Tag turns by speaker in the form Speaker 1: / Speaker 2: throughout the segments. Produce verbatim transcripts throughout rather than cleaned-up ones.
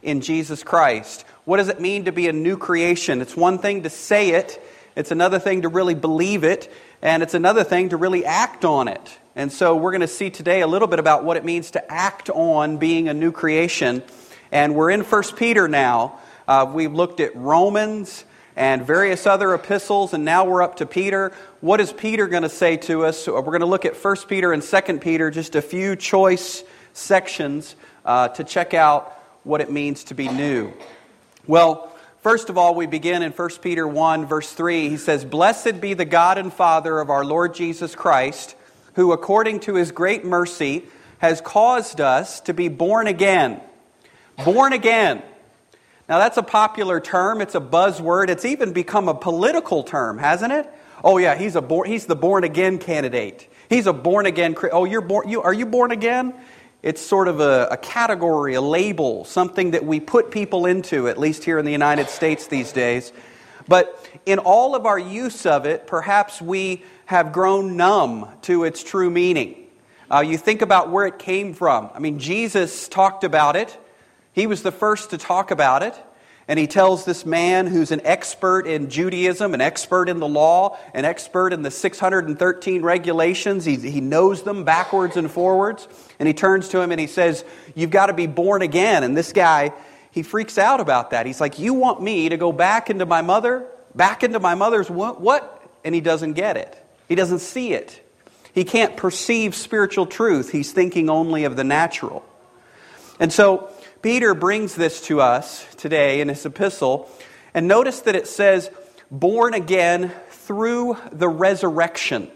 Speaker 1: in Jesus Christ. What does it mean to be a new creation? It's one thing to say it, it's another thing to really believe it, and it's another thing to really act on it. And so we're going to see today a little bit about what it means to act on being a new creation. And we're in First Peter now. Uh, we've looked at Romans and various other epistles, and now we're up to Peter. What is Peter going to say to us? So we're going to look at First Peter and Second Peter, just a few choice sections uh, to check out what it means to be new. Well, first of all, we begin in First Peter one, verse three. He says, "Blessed be the God and Father of our Lord Jesus Christ, who according to His great mercy has caused us to be born again." Born again. Now that's a popular term. It's a buzzword. It's even become a political term, hasn't it? Oh yeah, he's a born, he's the born again candidate. He's a born again. Oh, you're born. You are you born again? It's sort of a, a category, a label, something that we put people into, at least here in the United States these days. But in all of our use of it, perhaps we have grown numb to its true meaning. Uh, you think about where it came from. I mean, Jesus talked about it. He was the first to talk about it. And he tells this man who's an expert in Judaism, an expert in the law, an expert in the six hundred thirteen regulations. He, he knows them backwards and forwards. And he turns to him and he says, "You've got to be born again." And this guy, he freaks out about that. He's like, "You want me to go back into my mother? Back into my mother's womb? What?" And he doesn't get it. He doesn't see it. He can't perceive spiritual truth. He's thinking only of the natural. And so Peter brings this to us today in his epistle, and notice that it says, born again through the resurrection.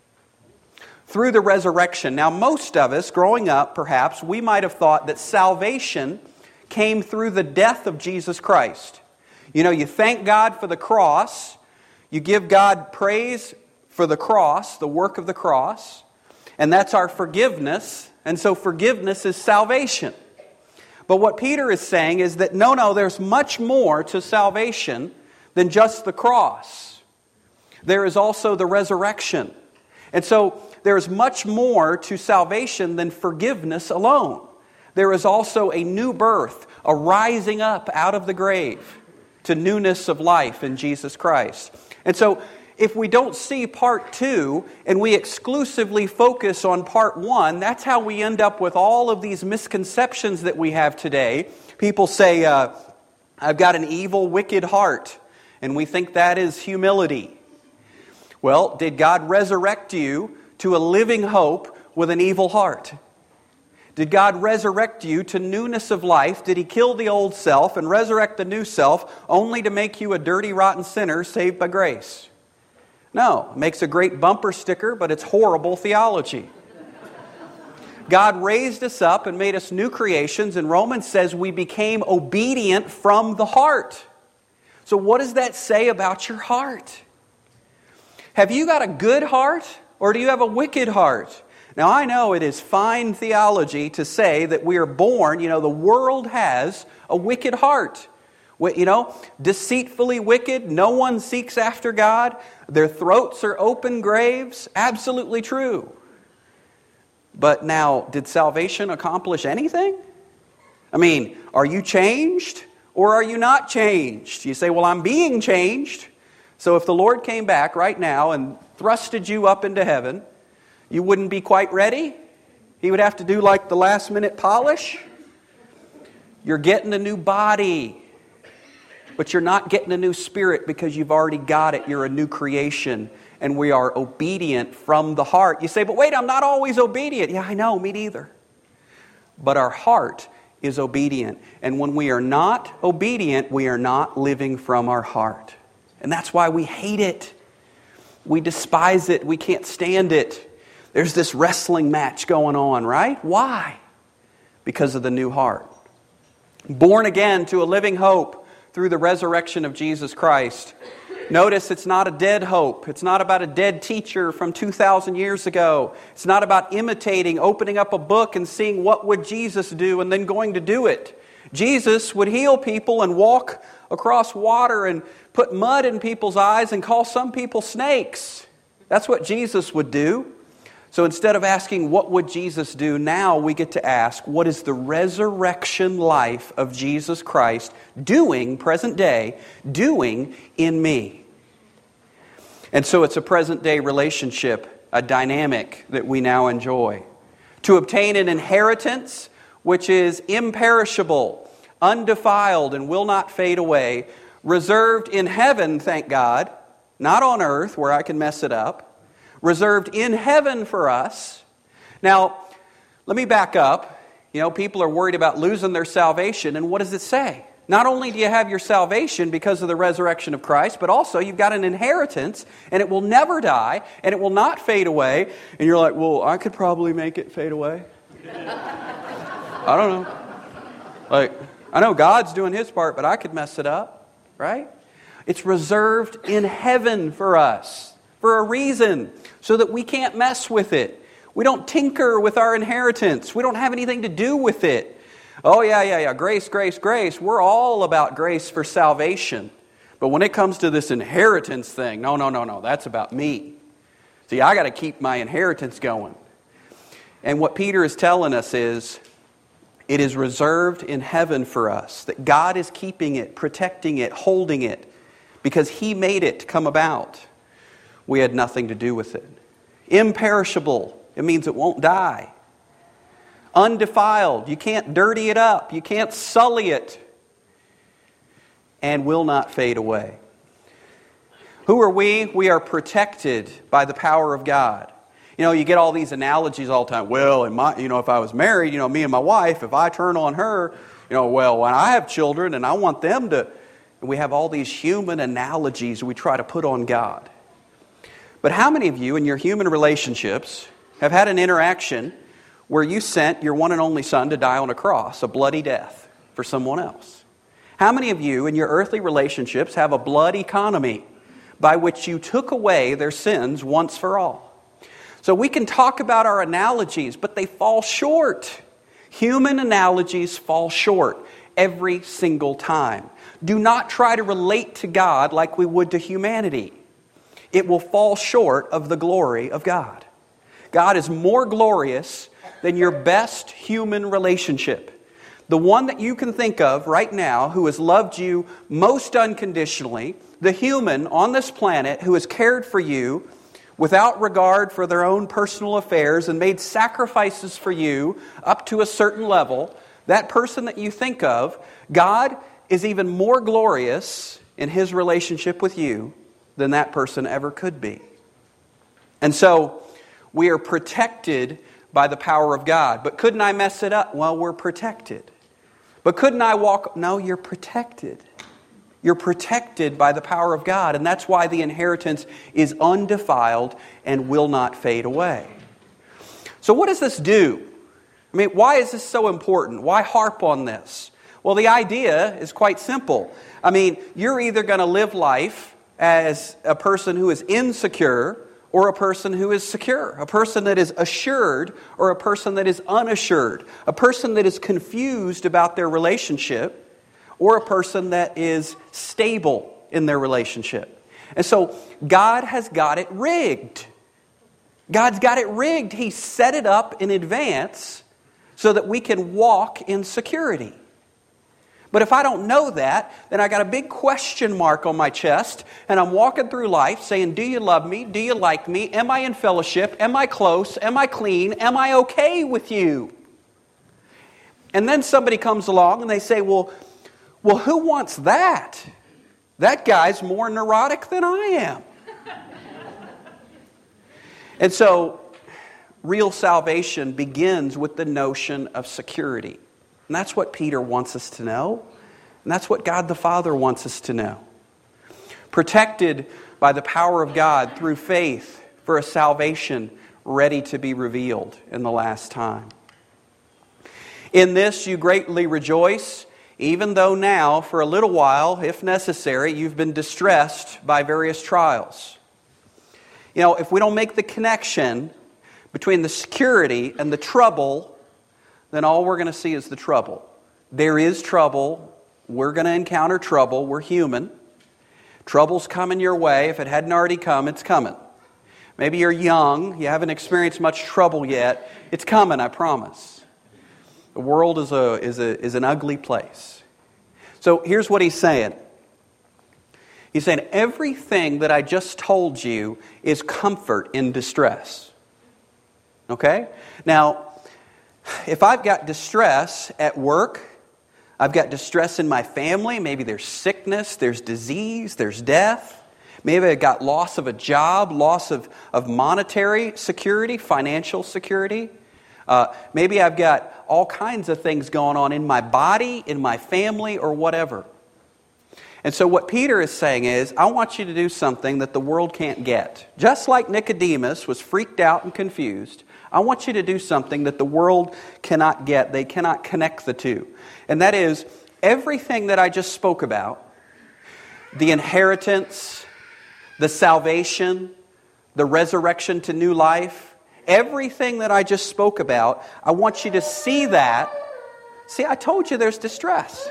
Speaker 1: Through the resurrection. Now, most of us, growing up, perhaps, we might have thought that salvation came through the death of Jesus Christ. You know, you thank God for the cross, you give God praise for the cross, the work of the cross, and that's our forgiveness, and so forgiveness is salvation. But what Peter is saying is that no, no, there's much more to salvation than just the cross. There is also the resurrection. And so there is much more to salvation than forgiveness alone. There is also a new birth, a rising up out of the grave to newness of life in Jesus Christ. And so if we don't see part two and we exclusively focus on part one, that's how we end up with all of these misconceptions that we have today. People say, uh, I've got an evil, wicked heart, and we think that is humility. Well, did God resurrect you to a living hope with an evil heart? Did God resurrect you to newness of life? Did He kill the old self and resurrect the new self only to make you a dirty, rotten sinner saved by grace? No, it makes a great bumper sticker, but it's horrible theology. God raised us up and made us new creations, and Romans says we became obedient from the heart. So what does that say about your heart? Have you got a good heart, or do you have a wicked heart? Now, I know it is fine theology to say that we are born, you know, the world has a wicked heart. You know, deceitfully wicked, no one seeks after God. Their throats are open graves. Absolutely true. But now, did salvation accomplish anything? I mean, are you changed or are you not changed? You say, well, I'm being changed. So if the Lord came back right now and thrusted you up into heaven, you wouldn't be quite ready? He would have to do like the last minute polish? You're getting a new body. But you're not getting a new spirit because you've already got it. You're a new creation. And we are obedient from the heart. You say, but wait, I'm not always obedient. Yeah, I know, me neither. But our heart is obedient. And when we are not obedient, we are not living from our heart. And that's why we hate it. We despise it. We can't stand it. There's this wrestling match going on, right? Why? Because of the new heart. Born again to a living hope through the resurrection of Jesus Christ. Notice it's not a dead hope. It's not about a dead teacher from two thousand years ago. It's not about imitating, opening up a book and seeing what would Jesus do and then going to do it. Jesus would heal people and walk across water and put mud in people's eyes and call some people snakes. That's what Jesus would do. So instead of asking, what would Jesus do? Now we get to ask, what is the resurrection life of Jesus Christ doing, present day, doing in me? And so it's a present day relationship, a dynamic that we now enjoy. To obtain an inheritance which is imperishable, undefiled, and will not fade away, reserved in heaven, thank God, not on earth where I can mess it up, reserved in heaven for us. Now, let me back up. You know, people are worried about losing their salvation, and what does it say? Not only do you have your salvation because of the resurrection of Christ, but also you've got an inheritance, and it will never die, and it will not fade away. And you're like, well, I could probably make it fade away. I don't know. Like, I know God's doing His part, but I could mess it up, right? It's reserved in heaven for us for a reason, so that we can't mess with it. We don't tinker with our inheritance. We don't have anything to do with it. Oh, yeah, yeah, yeah, grace, grace, grace. We're all about grace for salvation. But when it comes to this inheritance thing, no, no, no, no, that's about me. See, I got to keep my inheritance going. And what Peter is telling us is, it is reserved in heaven for us, that God is keeping it, protecting it, holding it, because He made it come about. We had nothing to do with it. Imperishable, it means it won't die. Undefiled, you can't dirty it up, you can't sully it, and will not fade away. Who are we? We are protected by the power of God. You know, you get all these analogies all the time. Well, in my, you know, if I was married, you know, me and my wife, if I turn on her, you know, well, when I have children and I want them to, and we have all these human analogies we try to put on God. But how many of you in your human relationships have had an interaction where you sent your one and only son to die on a cross, a bloody death for someone else? How many of you in your earthly relationships have a blood economy by which you took away their sins once for all? So we can talk about our analogies, but they fall short. Human analogies fall short every single time. Do not try to relate to God like we would to humanity. It will fall short of the glory of God. God is more glorious than your best human relationship. The one that you can think of right now who has loved you most unconditionally, the human on this planet who has cared for you without regard for their own personal affairs and made sacrifices for you up to a certain level, that person that you think of, God is even more glorious in His relationship with you than that person ever could be. And so, we are protected by the power of God. But couldn't I mess it up? Well, we're protected. But couldn't I walk? No, you're protected. You're protected by the power of God. And that's why the inheritance is undefiled and will not fade away. So what does this do? I mean, why is this so important? Why harp on this? Well, the idea is quite simple. I mean, you're either going to live life as a person who is insecure or a person who is secure, a person that is assured or a person that is unassured, a person that is confused about their relationship or a person that is stable in their relationship. And so God has got it rigged. God's got it rigged. He set it up in advance so that we can walk in security. But if I don't know that, then I got a big question mark on my chest, and I'm walking through life saying, do you love me? Do you like me? Am I in fellowship? Am I close? Am I clean? Am I okay with you? And then somebody comes along and they say, well, well, who wants that? That guy's more neurotic than I am. And so, real salvation begins with the notion of security. And that's what Peter wants us to know. And that's what God the Father wants us to know. Protected by the power of God through faith for a salvation ready to be revealed in the last time. In this you greatly rejoice, even though now, for a little while, if necessary, you've been distressed by various trials. You know, if we don't make the connection between the security and the trouble, then all we're going to see is the trouble. There is trouble. We're going to encounter trouble. We're human. Trouble's coming your way. If it hadn't already come, it's coming. Maybe you're young, you haven't experienced much trouble yet. It's coming, I promise. The world is a is a is an ugly place. So here's what he's saying. He's saying everything that I just told you is comfort in distress. Okay? Now, if I've got distress at work, I've got distress in my family, maybe there's sickness, there's disease, there's death. Maybe I got loss of a job, loss of, of monetary security, financial security. Uh, maybe I've got all kinds of things going on in my body, in my family, or whatever. And so what Peter is saying is, I want you to do something that the world can't get. Just like Nicodemus was freaked out and confused, I want you to do something that the world cannot get. They cannot connect the two. And that is, everything that I just spoke about, the inheritance, the salvation, the resurrection to new life, everything that I just spoke about, I want you to see that. See, I told you there's distress.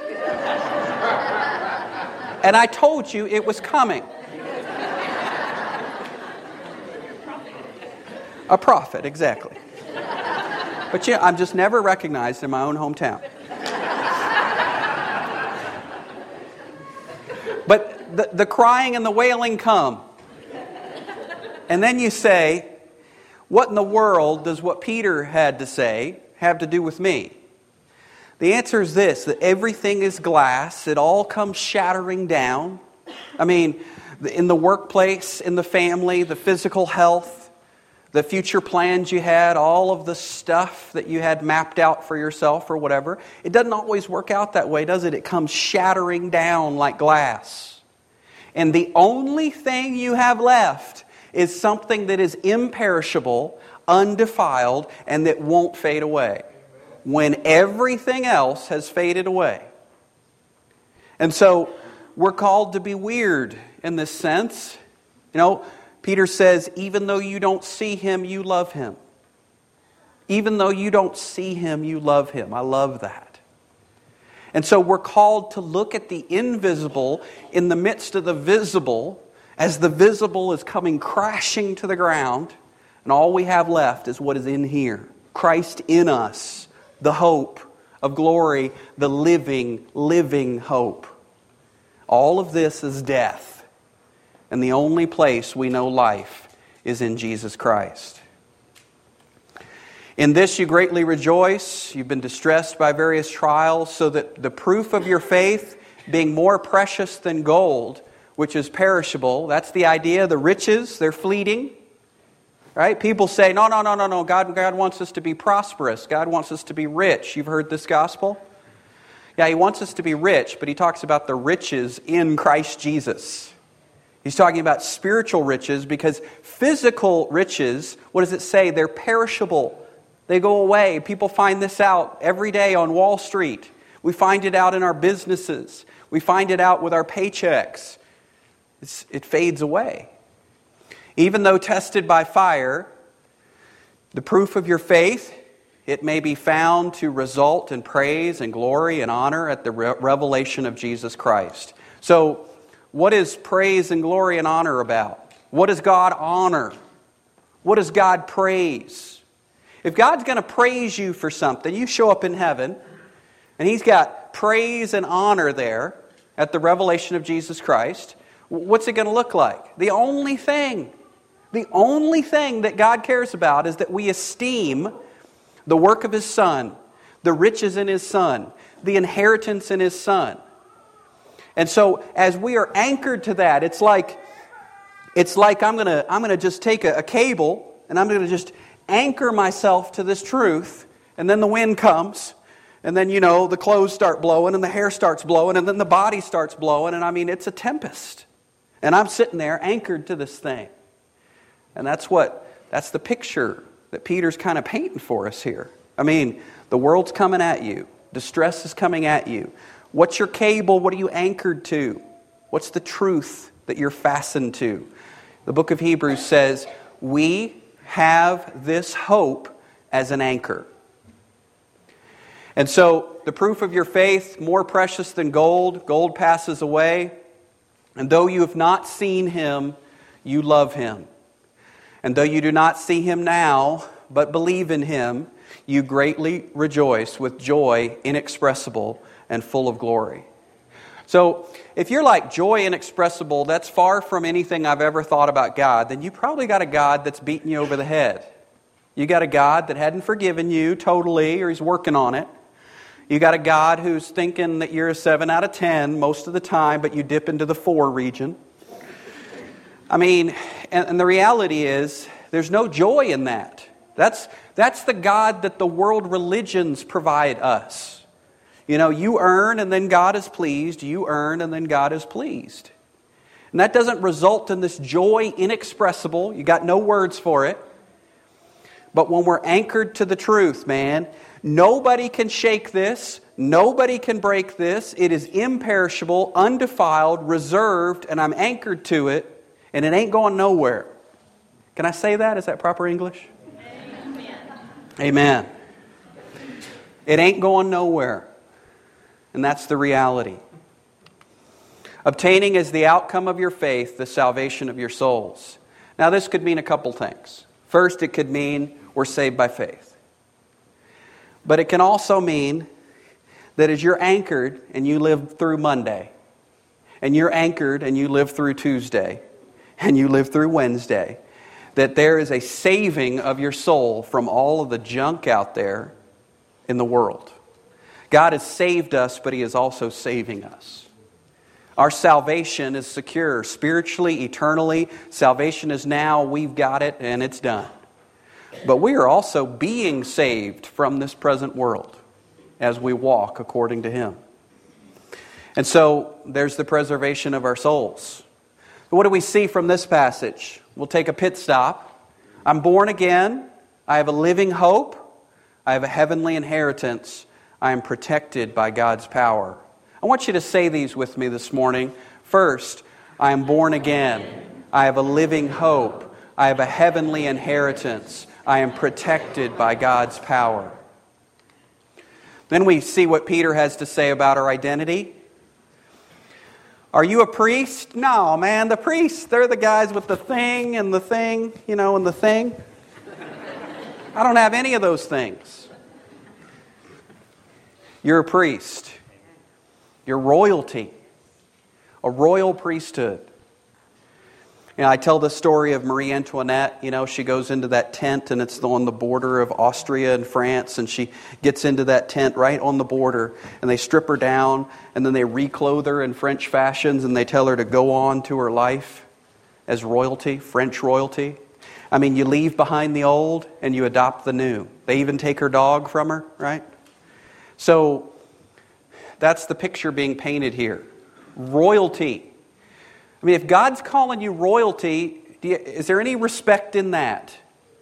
Speaker 1: And I told you it was coming. A prophet, exactly. But yeah, I'm just never recognized in my own hometown. But the, the crying and the wailing come. And then you say, what in the world does what Peter had to say have to do with me? The answer is this, that everything is glass. It all comes shattering down. I mean, in the workplace, in the family, the physical health, the future plans you had, all of the stuff that you had mapped out for yourself or whatever. It doesn't always work out that way, does it? It comes shattering down like glass. And the only thing you have left is something that is imperishable, undefiled, and that won't fade away. When everything else has faded away. And so we're called to be weird in this sense. You know, Peter says, even though you don't see him, you love him. Even though you don't see him, you love him. I love that. And so we're called to look at the invisible in the midst of the visible as the visible is coming crashing to the ground. And all we have left is what is in here. Christ in us, the hope of glory, the living, living hope. All of this is death. And the only place we know life is in Jesus Christ. In this you greatly rejoice. You've been distressed by various trials, so that the proof of your faith, being more precious than gold, which is perishable, that's the idea. The riches, they're fleeting. Right? People say, no, no, no, no, no. God, God wants us to be prosperous. God wants us to be rich. You've heard this gospel? Yeah, He wants us to be rich, but He talks about the riches in Christ Jesus. He's talking about spiritual riches, because physical riches, what does it say? They're perishable. They go away. People find this out every day on Wall Street. We find it out in our businesses. We find it out with our paychecks. It's, it fades away. Even though tested by fire, the proof of your faith, it may be found to result in praise and glory and honor at the re- revelation of Jesus Christ. So, what is praise and glory and honor about? What does God honor? What does God praise? If God's going to praise you for something, you show up in heaven, and He's got praise and honor there at the revelation of Jesus Christ. What's it going to look like? The only thing, the only thing that God cares about is that we esteem the work of His Son, the riches in His Son, the inheritance in His Son. And so, as we are anchored to that, it's like it's like I'm going to I'm going to just take a, a cable, and I'm going to just anchor myself to this truth, and then the wind comes, and then, you know, the clothes start blowing, and the hair starts blowing, and then the body starts blowing, and I mean, it's a tempest. And I'm sitting there anchored to this thing. And that's what, that's the picture that Peter's kind of painting for us here. I mean, the world's coming at you. Distress is coming at you. What's your cable? What are you anchored to? What's the truth that you're fastened to? The book of Hebrews says, we have this hope as an anchor. And so, the proof of your faith, more precious than gold. Gold passes away. And though you have not seen Him, you love Him. And though you do not see him now, but believe in him, you greatly rejoice with joy inexpressible and full of glory. So, if you're like joy inexpressible, that's far from anything I've ever thought about God, then you probably got a God that's beating you over the head. You got a God that hadn't forgiven you totally, or he's working on it. You got a God who's thinking that you're a seven out of ten most of the time, but you dip into the four region. I mean, and, and the reality is, there's no joy in that. That's, that's the God that the world religions provide us. You know, you earn and then God is pleased. You earn and then God is pleased. And that doesn't result in this joy inexpressible. You got no words for it. But when we're anchored to the truth, man, nobody can shake this. Nobody can break this. It is imperishable, undefiled, reserved, and I'm anchored to it, and it ain't going nowhere. Can I say that? Is that proper English? Amen. Amen. It ain't going nowhere. And that's the reality. Obtaining as the outcome of your faith the salvation of your souls. Now this could mean a couple things. First, it could mean we're saved by faith. But it can also mean that as you're anchored and you live through Monday, and you're anchored and you live through Tuesday, and you live through Wednesday, that there is a saving of your soul from all of the junk out there in the world. God has saved us, but He is also saving us. Our salvation is secure, spiritually, eternally. Salvation is now, we've got it, and it's done. But we are also being saved from this present world as we walk according to Him. And so, there's the preservation of our souls. What do we see from this passage? We'll take a pit stop. I'm born again. I have a living hope. I have a heavenly inheritance. I am protected by God's power. I want you to say these with me this morning. First, I am born again. I have a living hope. I have a heavenly inheritance. I am protected by God's power. Then we see what Peter has to say about our identity. Are you a priest? No, man, the priests, they're the guys with the thing and the thing, you know, and the thing. I don't have any of those things. You're a priest. You're royalty. A royal priesthood. You know, I tell the story of Marie Antoinette. You know, she goes into that tent, and it's on the border of Austria and France, and she gets into that tent right on the border, and they strip her down, and then they reclothe her in French fashions, and they tell her to go on to her life as royalty, French royalty. I mean, you leave behind the old, and you adopt the new. They even take her dog from her, right? So, that's the picture being painted here. Royalty. I mean, if God's calling you royalty, do you, is there any respect in that?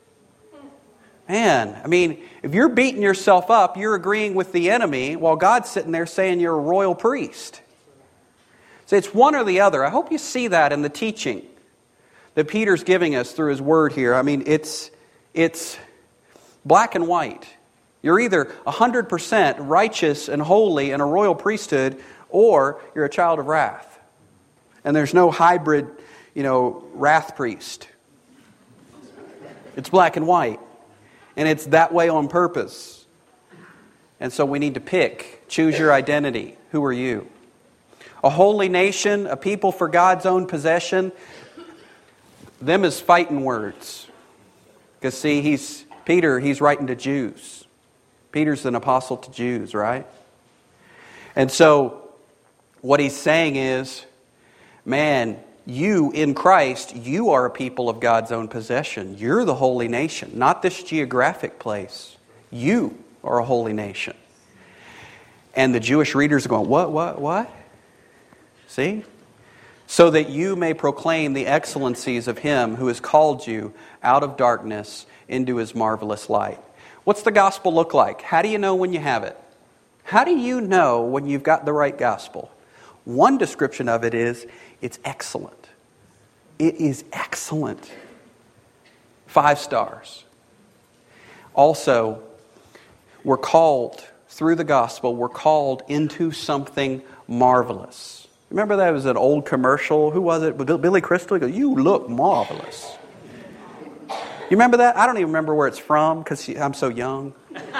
Speaker 1: Man, I mean, if you're beating yourself up, you're agreeing with the enemy, while God's sitting there saying you're a royal priest. So it's one or the other. I hope you see that in the teaching that Peter's giving us through his word here. I mean, it's it's black and white. You're either one hundred percent righteous and holy and a royal priesthood, or you're a child of wrath. And there's no hybrid, you know, wrath priest. It's black and white. And it's that way on purpose. And so we need to pick, choose your identity. Who are you? A holy nation, a people for God's own possession. Them is fighting words. Because see, he's Peter, he's writing to Jews. Peter's an apostle to Jews, right? And so, what he's saying is, man, you in Christ, you are a people of God's own possession. You're the holy nation, not this geographic place. You are a holy nation. And the Jewish readers are going, what, what, what? See? So that you may proclaim the excellencies of Him who has called you out of darkness into His marvelous light. What's the gospel look like? How do you know when you have it? How do you know when you've got the right gospel? One description of it is, it's excellent. It is excellent. Five stars. Also, we're called, through the gospel, we're called into something marvelous. Remember that was an old commercial? Who was it? Billy Crystal? He goes, you look marvelous. You remember that? I don't even remember where it's from because I'm so young.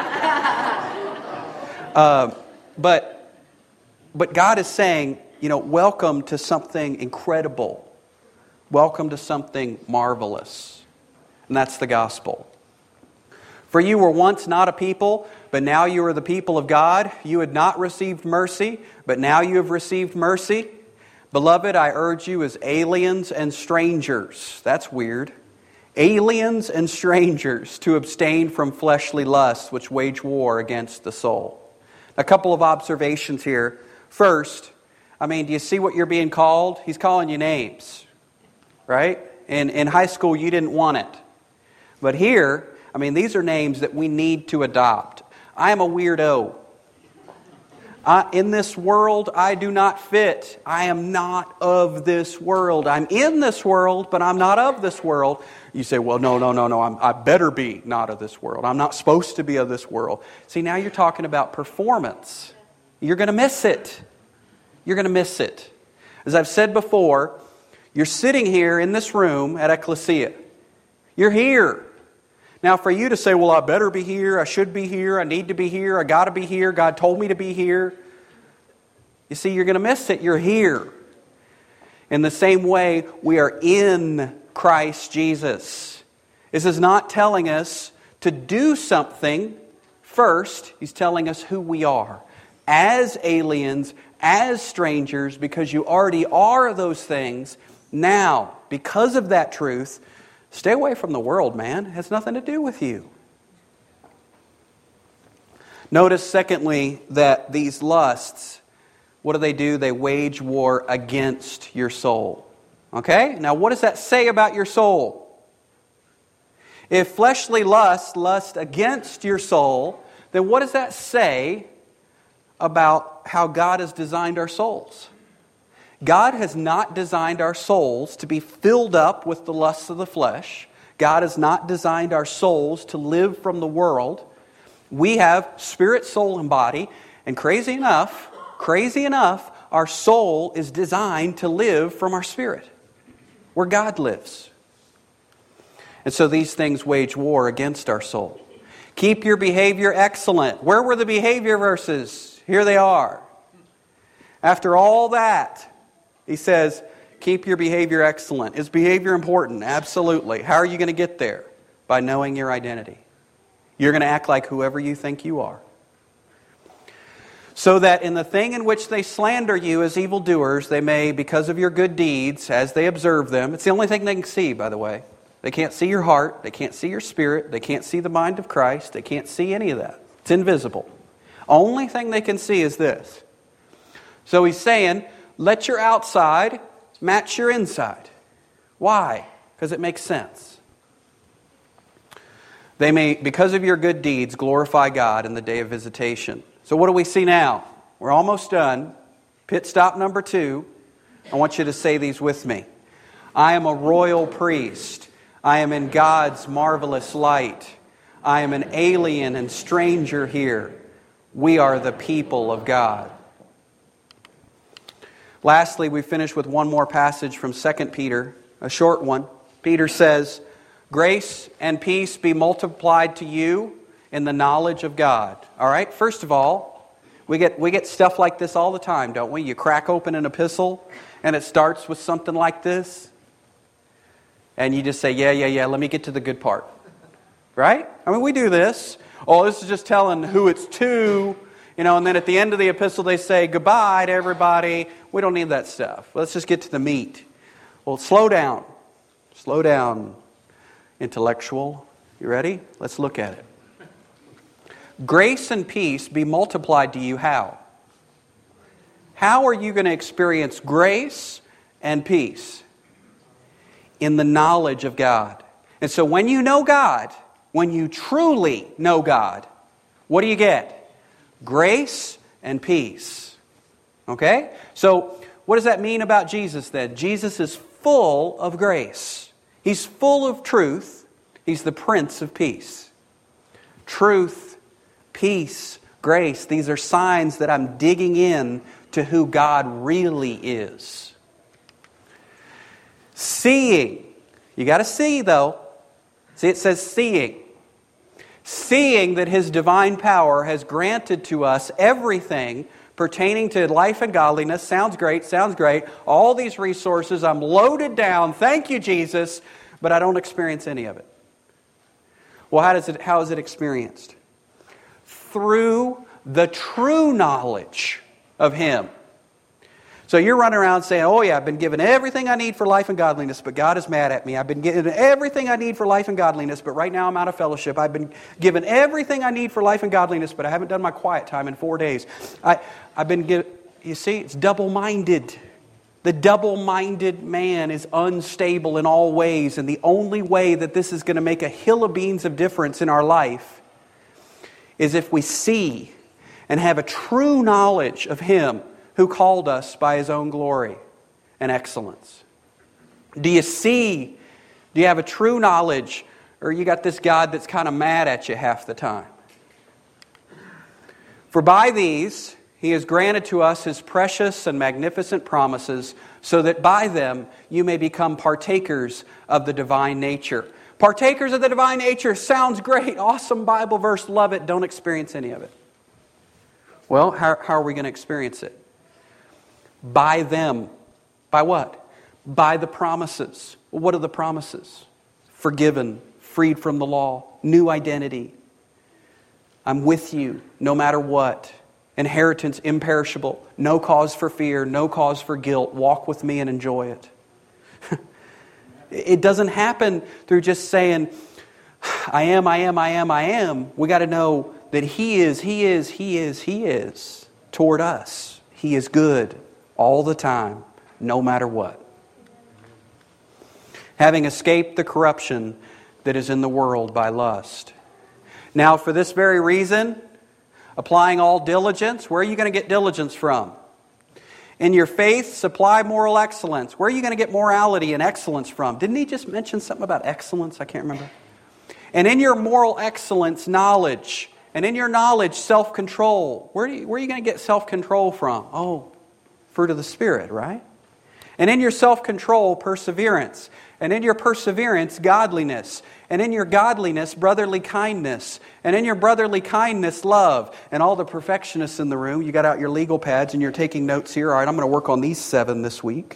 Speaker 1: uh, but, but God is saying, you know, welcome to something incredible. Welcome to something marvelous. And that's the gospel. For you were once not a people, but now you are the people of God. You had not received mercy, but now you have received mercy. Beloved, I urge you as aliens and strangers. That's weird. Aliens and strangers to abstain from fleshly lusts which wage war against the soul. A couple of observations here. First, I mean, do you see what you're being called? He's calling you names, right? In, in high school, you didn't want it. But here, I mean, these are names that we need to adopt. I am a weirdo. I, in this world, I do not fit. I am not of this world. I'm in this world, but I'm not of this world. You say, well, no, no, no, no, I'm, I better be not of this world. I'm not supposed to be of this world. See, now you're talking about performance. You're going to miss it. You're going to miss it. As I've said before, you're sitting here in this room at Ecclesia. You're here. Now, for you to say, well, I better be here, I should be here, I need to be here, I got to be here, God told me to be here. You see, you're going to miss it. You're here. In the same way, we are in Christ Jesus. This is not telling us to do something first. He's telling us who we are. As aliens, as strangers, because you already are those things. Now, because of that truth, stay away from the world, man. It has nothing to do with you. Notice, secondly, that these lusts, what do they do? They wage war against your soul. Okay? Now, what does that say about your soul? If fleshly lust lust against your soul, then what does that say about how God has designed our souls? God has not designed our souls to be filled up with the lusts of the flesh. God has not designed our souls to live from the world. We have spirit, soul, and body. And crazy enough, crazy enough, our soul is designed to live from our spirit, where God lives. And so these things wage war against our soul. Keep your behavior excellent. Where were the behavior verses? Here they are. After all that, he says, keep your behavior excellent. Is behavior important? Absolutely. How are you going to get there? By knowing your identity. You're going to act like whoever you think you are. So that in the thing in which they slander you as evildoers, they may, because of your good deeds, as they observe them, it's the only thing they can see, by the way. They can't see your heart. They can't see your spirit. They can't see the mind of Christ. They can't see any of that. It's invisible. Only thing they can see is this. So he's saying, let your outside match your inside. Why? Because it makes sense. They may, because of your good deeds, glorify God in the day of visitation. So what do we see now? We're almost done. Pit stop number two. I want you to say these with me. I am a royal priest. I am in God's marvelous light. I am an alien and stranger here. We are the people of God. Lastly, we finish with one more passage from Second Peter, a short one. Peter says, grace and peace be multiplied to you in the knowledge of God. All right, first of all, we get we get stuff like this all the time, don't we? You crack open an epistle and it starts with something like this. And you just say, yeah, yeah, yeah, let me get to the good part. Right? I mean, we do this. Oh, this is just telling who it's to. You know, and then at the end of the epistle they say, goodbye to everybody. We don't need that stuff. Let's just get to the meat. Well, slow down. Slow down, intellectual. You ready? Let's look at it. Grace and peace be multiplied to you how? How are you going to experience grace and peace? In the knowledge of God. And so when you know God, when you truly know God, what do you get? Grace and peace. Okay? So what does that mean about Jesus then? Jesus is full of grace. He's full of truth. He's the Prince of Peace. Truth, peace, grace. These are signs that I'm digging in to who God really is. Seeing. You got to see though. See, it says seeing. Seeing that His divine power has granted to us everything pertaining to life and godliness. Sounds great, sounds great. All these resources, I'm loaded down. Thank you, Jesus. But I don't experience any of it. Well, how does it, how is it experienced? Through the true knowledge of Him. So you're running around saying, oh yeah, I've been given everything I need for life and godliness, but God is mad at me. I've been given everything I need for life and godliness, but right now I'm out of fellowship. I've been given everything I need for life and godliness, but I haven't done my quiet time in four days. I, I've been given, you see, it's double-minded. The double-minded man is unstable in all ways, and the only way that this is going to make a hill of beans of difference in our life is if we see and have a true knowledge of Him who called us by His own glory and excellence. Do you see? Do you have a true knowledge? Or you got this God that's kind of mad at you half the time? For by these He has granted to us His precious and magnificent promises, so that by them you may become partakers of the divine nature. Partakers of the divine nature sounds great. Awesome Bible verse. Love it. Don't experience any of it. Well, how, how are we going to experience it? By them. By what? By the promises. Well, what are the promises? Forgiven, freed from the law, new identity. I'm with you no matter what. Inheritance imperishable. No cause for fear, no cause for guilt. Walk with me and enjoy it. It doesn't happen through just saying, I am, I am, I am, I am. We got to know that He is, He is, He is, He is toward us. He is good all the time, no matter what. Having escaped the corruption that is in the world by lust. Now, for this very reason, applying all diligence, where are you going to get diligence from? In your faith, supply moral excellence. Where are you going to get morality and excellence from? Didn't he just mention something about excellence? I can't remember. And in your moral excellence, knowledge. And in your knowledge, self-control. Where, do you, where are you going to get self-control from? Oh, fruit of the Spirit, right? And in your self-control, perseverance. And in your perseverance, godliness. And in your godliness, brotherly kindness. And in your brotherly kindness, love. And all the perfectionists in the room, you got out your legal pads and you're taking notes here. All right, I'm going to work on these seven this week.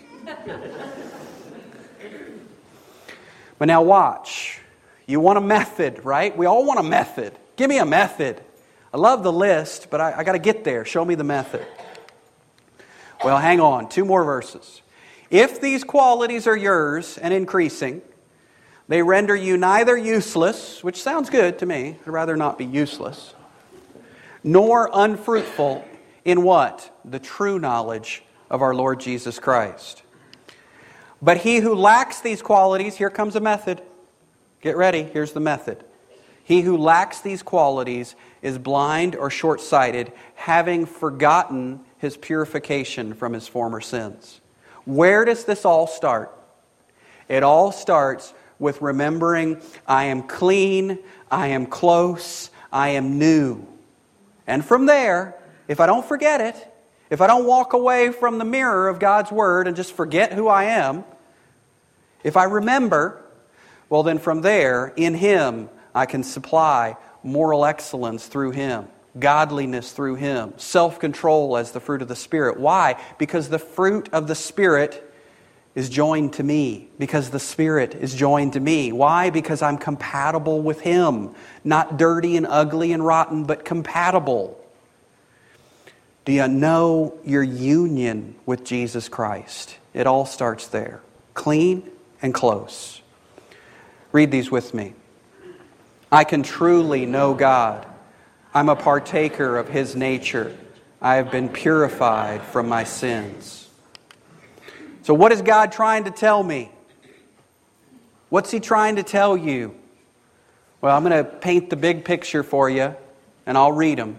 Speaker 1: But now watch. You want a method, right? We all want a method. Give me a method. I love the list, but I, I got to get there. Show me the method. Well, hang on. Two more verses. If these qualities are yours and increasing, they render you neither useless, which sounds good to me, I'd rather not be useless, nor unfruitful in what? The true knowledge of our Lord Jesus Christ. But he who lacks these qualities, here comes a method. Get ready, here's the method. He who lacks these qualities is blind or short-sighted, having forgotten his purification from his former sins. Where does this all start? It all starts with remembering I am clean, I am close, I am new. And from there, if I don't forget it, if I don't walk away from the mirror of God's Word and just forget who I am, if I remember, well then from there, in Him, I can supply moral excellence through Him, godliness through Him, self-control as the fruit of the Spirit. Why? Because the fruit of the Spirit is joined to me. Because the Spirit is joined to me. Why? Because I'm compatible with Him. Not dirty and ugly and rotten, but compatible. Do you know your union with Jesus Christ? It all starts there. Clean and close. Read these with me. I can truly know God. I'm a partaker of His nature. I have been purified from my sins. So what is God trying to tell me? What's He trying to tell you? Well, I'm going to paint the big picture for you, and I'll read them.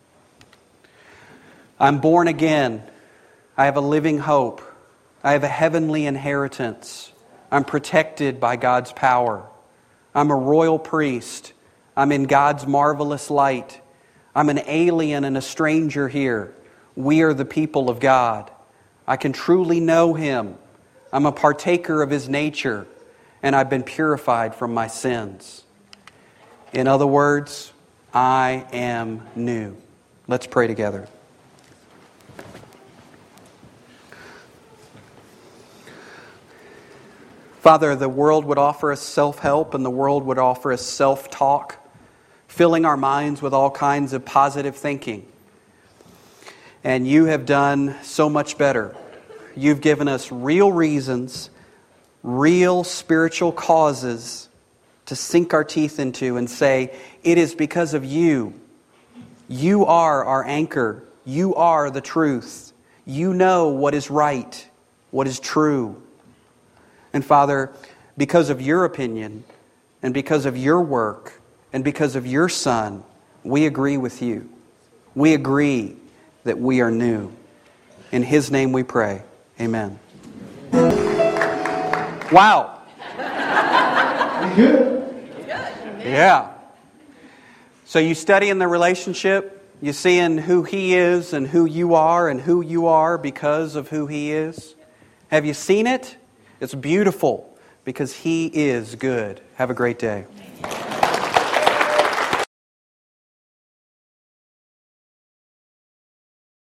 Speaker 1: I'm born again. I have a living hope. I have a heavenly inheritance. I'm protected by God's power. I'm a royal priest. I'm in God's marvelous light. I'm an alien and a stranger here. We are the people of God. I can truly know Him. I'm a partaker of His nature. and I've been purified from my sins. In other words, I am new. Let's pray together. Father, the world would offer us self-help and the world would offer us self-talk, filling our minds with all kinds of positive thinking. And you have done so much better. You've given us real reasons, real spiritual causes to sink our teeth into and say, it is because of you. You are our anchor. You are the truth. You know what is right, what is true. And Father, because of your opinion, and because of your work, and because of your Son, we agree with you. We agree that we are new. In His name we pray. Amen. Wow.
Speaker 2: Good.
Speaker 1: Yeah. So you studying the relationship, you seeing who He is and who you are and who you are because of who He is. Have you seen it? It's beautiful because He is good. Have a great day.